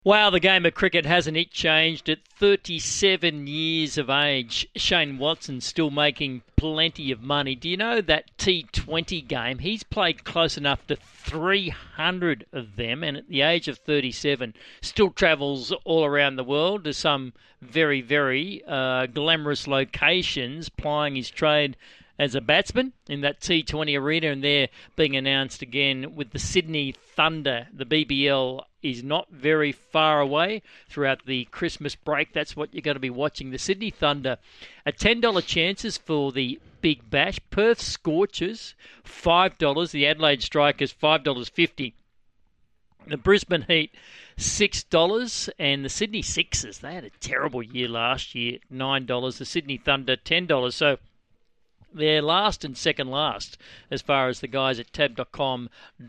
Wow, the game of cricket hasn't it changed? At 37 years of age, Shane Watson's still making plenty of money. Do you know that T20 game? He's played close enough to 300 of them, and at the age of 37, still travels all around the world to some very, very glamorous locations, plying his trade as a batsman in that T20 arena, and they're being announced again with the Sydney Thunder. The BBL is not very far away throughout the Christmas break. That's what you're going to be watching. The Sydney Thunder at $10 chances for the Big Bash. Perth Scorchers, $5. The Adelaide Strikers, $5.50. The Brisbane Heat, $6. And the Sydney Sixers, they had a terrible year last year, $9. The Sydney Thunder, $10. So they're last and second last as far as the guys at tab.com.au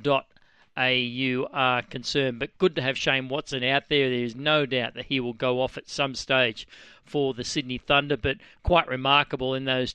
are concerned. But good to have Shane Watson out there. There's no doubt that he will go off at some stage for the Sydney Thunder, but quite remarkable in those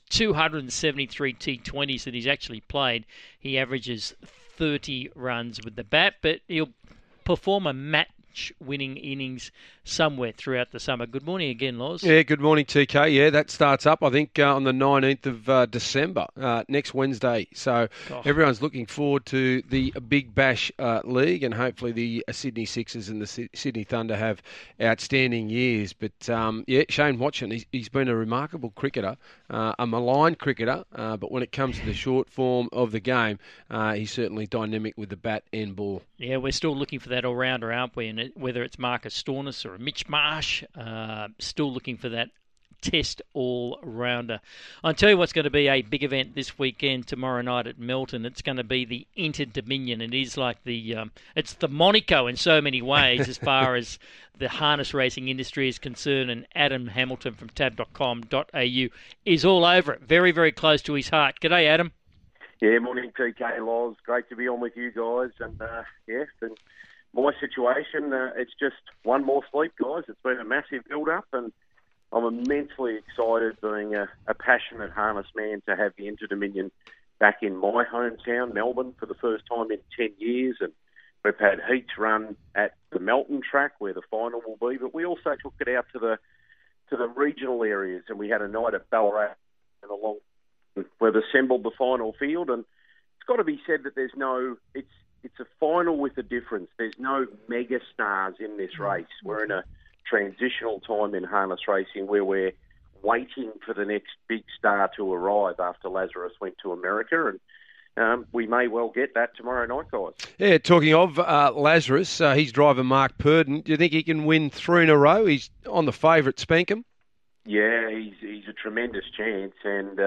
273 T20s that he's actually played. He averages 30 runs with the bat, but he'll perform a match-winning innings somewhere throughout the summer. Good morning again, Loz. Yeah, good morning, TK. Yeah, that starts up, I think, on the 19th of December, next Wednesday. So everyone's looking forward to the Big Bash League, and hopefully the Sydney Sixers and the Sydney Thunder have outstanding years. But, yeah, Shane Watson, he's been a remarkable cricketer, a maligned cricketer, but when it comes to the short form of the game, he's certainly dynamic with the bat and ball. Yeah, we're still looking for that all-rounder, aren't we? And whether it's Marcus Stoinis or Mitch Marsh, still looking for that test all-rounder. I'll tell you what's going to be a big event this weekend, tomorrow night at Melton. It's going to be the Inter-Dominion. It is like it's the Monaco in so many ways as far as the harness racing industry is concerned, and Adam Hamilton from tab.com.au is all over it. Very, very close to his heart. G'day, Adam. Yeah, morning, TK Loz. Great to be on with you guys. And, and my situation, it's just one more sleep, guys. It's been a massive build-up, and I'm immensely excited, being a passionate harness man, to have the Inter-Dominion back in my hometown, Melbourne, for the first time in 10 years. And we've had heats run at the Melton track, where the final will be, but we also took it out to the regional areas, and we had a night at Ballarat and along. We've assembled the final field, and it's got to be said that it's a final with a difference. There's no mega stars in this race. We're in a transitional time in harness racing where we're waiting for the next big star to arrive after Lazarus went to America, and we may well get that tomorrow night, guys. Yeah, talking of Lazarus, he's driver Mark Purdon. Do you think he can win 3 in a row? He's on the favourite Spankham. Yeah, he's a tremendous chance, and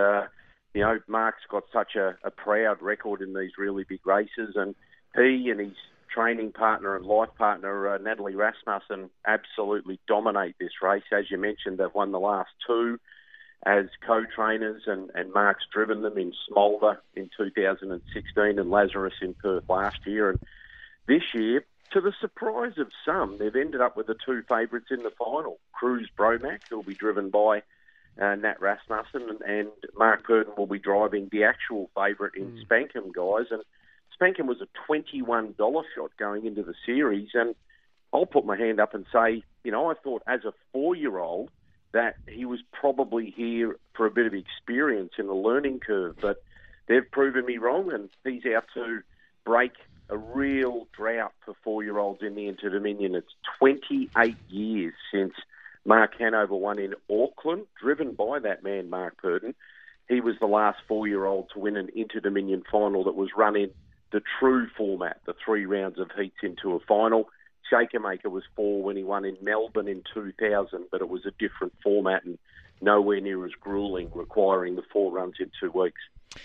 Mark's got such a proud record in these really big races, and he and his training partner and life partner, Natalie Rasmussen, absolutely dominate this race. As you mentioned, they've won the last 2 as co-trainers, and Mark's driven them in Smolder in 2016 and Lazarus in Perth last year. And this year, to the surprise of some, they've ended up with the 2 favourites in the final. Cruz Bromack, who will be driven by Nat Rasmussen, and Mark Purdon will be driving the actual favourite in Spankham, guys. And Spankham was a $21 shot going into the series, and I'll put my hand up and say, I thought as a 4-year-old that he was probably here for a bit of experience in the learning curve, but they've proven me wrong, and he's out to break a real drought for 4-year-olds in the Inter-Dominion. It's 28 years since Mark Hanover won in Auckland, driven by that man, Mark Purdon. He was the last 4-year-old to win an Inter-Dominion final that was run in the true format, the 3 rounds of heats into a final. Shaker Maker was 4 when he won in Melbourne in 2000, but it was a different format and nowhere near as gruelling, requiring the 4 runs in 2 weeks.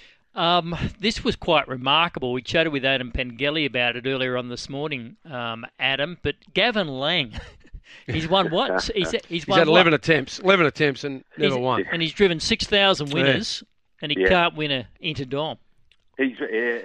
This was quite remarkable. We chatted with Adam Pengelly about it earlier on this morning, Adam, but Gavin Lang... He's won what? He's had 11 attempts and never won. And he's driven 6,000 winners, and he can't win a Interdom. He's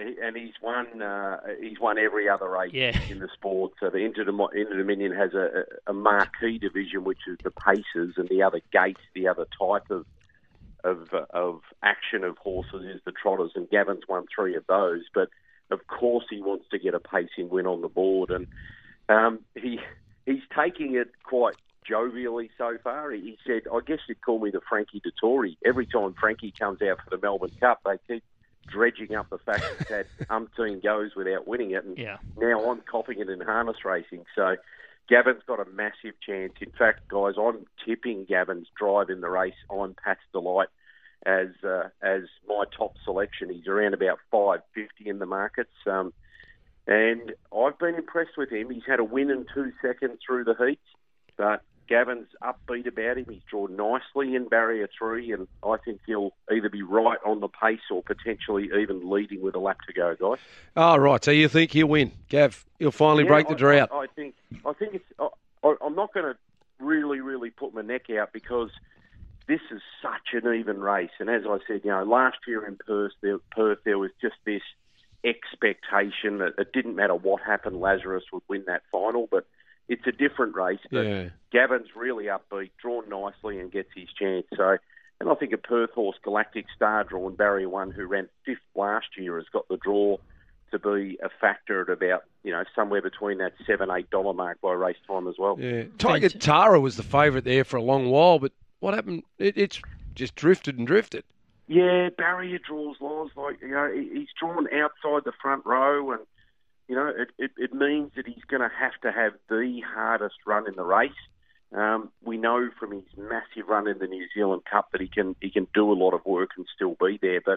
won every other race in the sport. So the Inter-Dominion has a marquee division, which is the Pacers, and the other gate, the other type of action of horses is the Trotters, and Gavin's won 3 of those. But of course, he wants to get a pacing win on the board, and he's taking it quite jovially so far. He said, I guess you'd call me the Frankie Dettori. Every time Frankie comes out for the Melbourne Cup, they keep dredging up the fact he's had umpteen goes without winning it, and now I'm copying it in harness racing. So Gavin's got a massive chance. In fact, guys, I'm tipping Gavin's drive in the race on Pat's Delight as my top selection. He's around about $5.50 in the markets. And I've been impressed with him. He's had a win in 2 seconds through the heats, but Gavin's upbeat about him. He's drawn nicely in barrier 3, and I think he'll either be right on the pace or potentially even leading with a lap to go, guys. Oh, right. So you think he'll win, Gav? He'll finally break the drought. I think it's. I'm not going to really put my neck out because this is such an even race. And as I said, last year in Perth, there was just this expectation that it didn't matter what happened, Lazarus would win that final, but it's a different race. But Gavin's really upbeat, drawn nicely and gets his chance. So, and I think a Perth horse, Galactic Star, drawn Barrier 1, who ran 5th last year, has got the draw to be a factor at about, somewhere between that $7-8 mark by race time as well. Yeah. Tiger Tara was the favourite there for a long while, but what happened? It's just drifted and drifted. Yeah, barrier draws laws he's drawn outside the front row, and it means that he's going to have the hardest run in the race. We know from his massive run in the New Zealand Cup that he can do a lot of work and still be there. But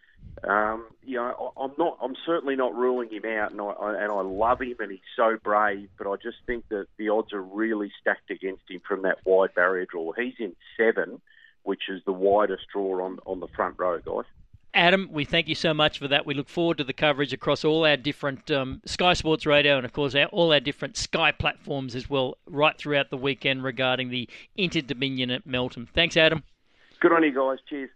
I'm certainly not ruling him out, and I love him, and he's so brave. But I just think that the odds are really stacked against him from that wide barrier draw. He's in 7, which is the widest draw on the front row, guys. Adam, we thank you so much for that. We look forward to the coverage across all our different Sky Sports Radio and, of course, all our different Sky platforms as well, right throughout the weekend regarding the Inter Dominion at Melton. Thanks, Adam. Good on you guys. Cheers.